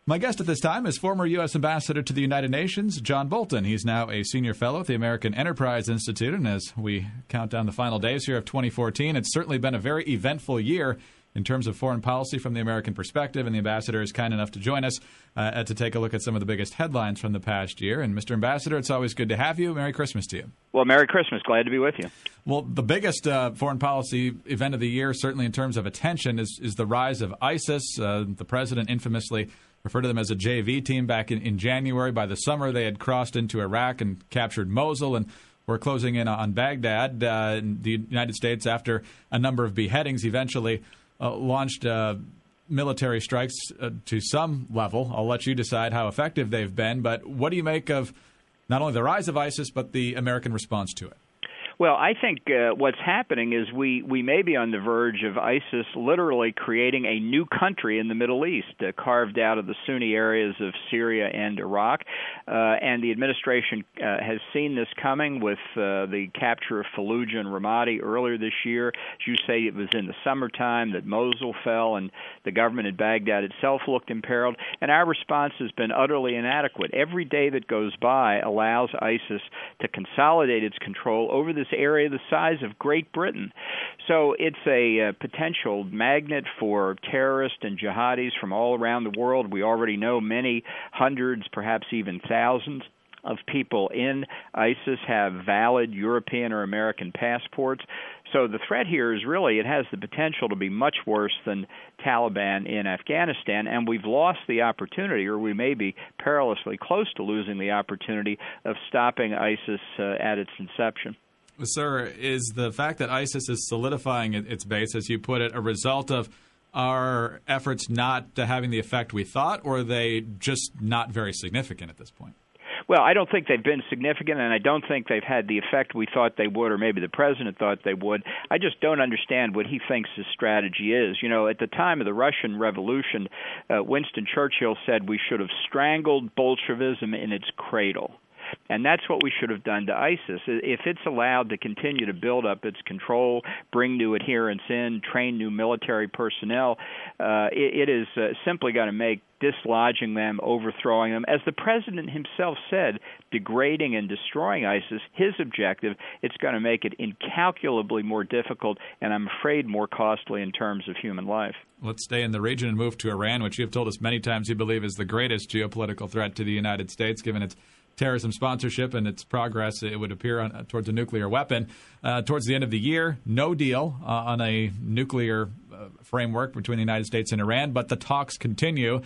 My guest at this time is former U.S. Ambassador to the United Nations, John Bolton. He's now a senior fellow at the American Enterprise Institute, and as we count down the final days here of 2014, it's certainly been a very eventful year in terms of foreign policy from the American perspective, and the ambassador is kind enough to join us to take a look at some of the biggest headlines from the past year. And Mr. Ambassador, it's always good to have you. Merry Christmas to you. Well, Merry Christmas. Glad to be with you. Well, the biggest foreign policy event of the year, certainly in terms of attention, is the rise of ISIS. The president infamously referred to them as a JV team back in January. By the summer, they had crossed into Iraq and captured Mosul and were closing in on Baghdad. The United States, after a number of beheadings, eventually launched military strikes to some level. I'll let you decide how effective they've been. But what do you make of not only the rise of ISIS, but the American response to it? Well, I think what's happening is we may be on the verge of ISIS literally creating a new country in the Middle East, carved out of the Sunni areas of Syria and Iraq. And the administration has seen this coming with the capture of Fallujah and Ramadi earlier this year. As you say, it was in the summertime that Mosul fell and the government in Baghdad itself looked imperiled. And our response has been utterly inadequate. Every day that goes by allows ISIS to consolidate its control over this area the size of Great Britain. So it's a potential magnet for terrorists and jihadis from all around the world. We already know many hundreds, perhaps even thousands of people in ISIS have valid European or American passports. So the threat here is really, it has the potential to be much worse than Taliban in Afghanistan, and we've lost the opportunity, or we may be perilously close to losing the opportunity of stopping ISIS at its inception. Sir, is the fact that ISIS is solidifying its base, as you put it, a result of our efforts not having the effect we thought, or are they just not very significant at this point? Well, I don't think they've been significant, and I don't think they've had the effect we thought they would, or maybe the president thought they would. I just don't understand what he thinks his strategy is. You know, at the time of the Russian Revolution, Winston Churchill said we should have strangled Bolshevism in its cradle. And that's what we should have done to ISIS. If it's allowed to continue to build up its control, bring new adherents in, train new military personnel, it is simply going to make dislodging them, overthrowing them. As the president himself said, degrading and destroying ISIS, his objective, it's going to make it incalculably more difficult and I'm afraid more costly in terms of human life. Let's stay in the region and move to Iran, which you have told us many times you believe is the greatest geopolitical threat to the United States, given its terrorism sponsorship and its progress, it would appear, towards a nuclear weapon. Towards the end of the year, no deal on a nuclear framework between the United States and Iran, but the talks continue.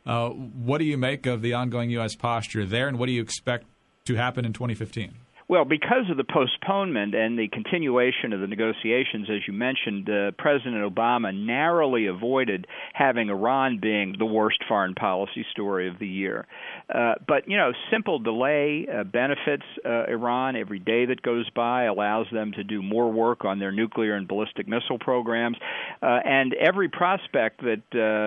What do you make of the ongoing U.S. posture there, and what do you expect to happen in 2015? Well, because of the postponement and the continuation of the negotiations, as you mentioned, President Obama narrowly avoided having Iran being the worst foreign policy story of the year. But, you know, simple delay benefits Iran. Every day that goes by allows them to do more work on their nuclear and ballistic missile programs. And every prospect that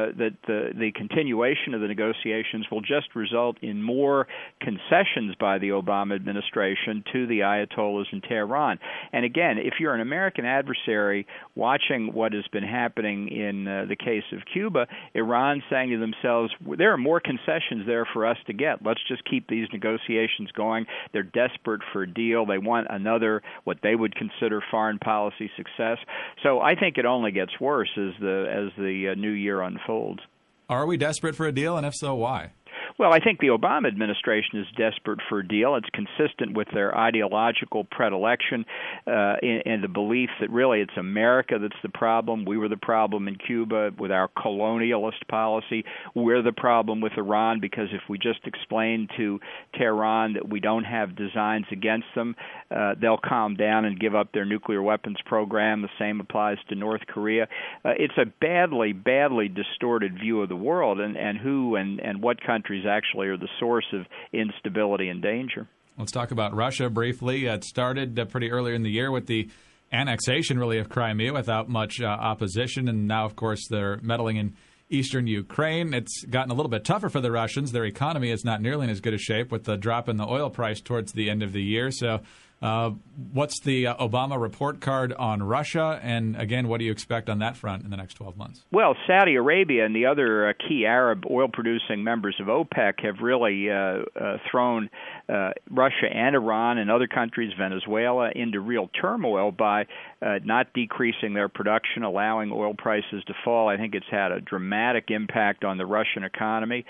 the continuation of the negotiations will just result in more concessions by the Obama administration to the Ayatollahs in Tehran. And again, if you're an American adversary watching what has been happening in the case of Cuba, Iran's saying to themselves, there are more concessions there for us to get. Let's just keep these negotiations going. They're desperate for a deal. They want another, what they would consider foreign policy success. So I think it only gets worse as the new year unfolds. Are we desperate for a deal, and if so, why? Well, I think the Obama administration is desperate for a deal. It's consistent with their ideological predilection and the belief that really it's America that's the problem. We were the problem in Cuba with our colonialist policy. We're the problem with Iran because if we just explain to Tehran that we don't have designs against them, they'll calm down and give up their nuclear weapons program. The same applies to North Korea. It's a badly, badly distorted view of the world and who and what countries actually are the source of instability and danger. Let's talk about Russia briefly. It started pretty earlier in the year with the annexation, really, of Crimea without much opposition, and now, of course, they're meddling in eastern Ukraine. It's gotten a little bit tougher for the Russians. Their economy is not nearly in as good a shape with the drop in the oil price towards the end of the year. So What's the Obama report card on Russia? And again, what do you expect on that front in the next 12 months? Well, Saudi Arabia and the other key Arab oil-producing members of OPEC have really thrown Russia and Iran and other countries, Venezuela, into real turmoil by not decreasing their production, allowing oil prices to fall. I think it's had a dramatic impact on the Russian economy.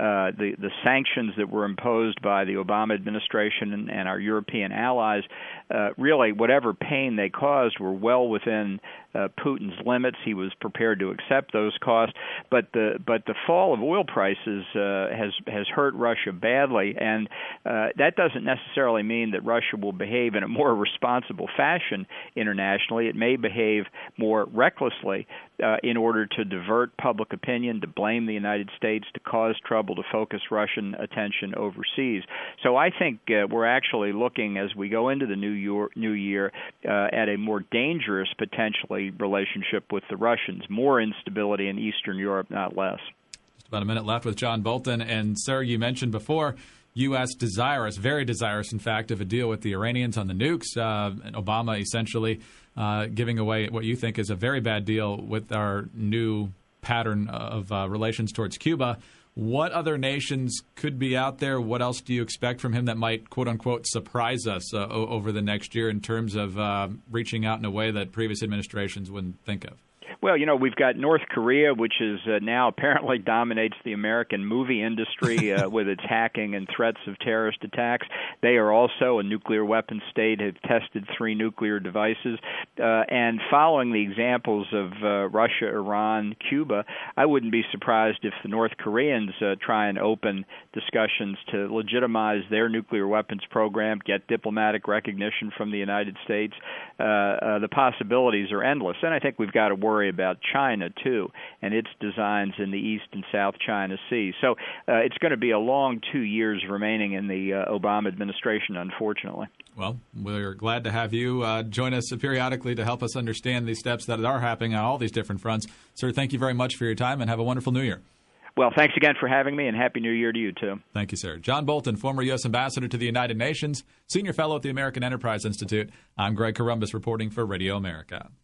The sanctions that were imposed by the Obama administration and our European allies, really, whatever pain they caused were well within Putin's limits. He was prepared to accept those costs, but the fall of oil prices has hurt Russia badly, and that doesn't necessarily mean that Russia will behave in a more responsible fashion internationally. It may behave more recklessly in order to divert public opinion, to blame the United States, to cause trouble, to focus Russian attention overseas. So I think we're actually looking, as we go into the new year, at a more dangerous, potentially, relationship with the Russians. More instability in Eastern Europe, not less. Just about a minute left with John Bolton. And, sir, you mentioned before U.S. desirous, very desirous, in fact, of a deal with the Iranians on the nukes. And Obama essentially giving away what you think is a very bad deal with our new pattern of relations towards Cuba. What other nations could be out there? What else do you expect from him that might, quote-unquote, surprise us over the next year in terms of reaching out in a way that previous administrations wouldn't think of? Well, we've got North Korea, which is now apparently dominates the American movie industry with its hacking and threats of terrorist attacks. They are also a nuclear weapon state, have tested 3 nuclear devices. And following the examples of Russia, Iran, Cuba, I wouldn't be surprised if the North Koreans try and open discussions to legitimize their nuclear weapons program, get diplomatic recognition from the United States. The possibilities are endless. And I think we've got to worry about China, too, and its designs in the East and South China Sea. So it's going to be a long 2 years remaining in the Obama administration, unfortunately. Well, we're glad to have you join us periodically to help us understand these steps that are happening on all these different fronts. Sir, thank you very much for your time, and have a wonderful New Year. Well, thanks again for having me, and Happy New Year to you, too. Thank you, sir. John Bolton, former U.S. Ambassador to the United Nations, Senior Fellow at the American Enterprise Institute. I'm Greg Corombos reporting for Radio America.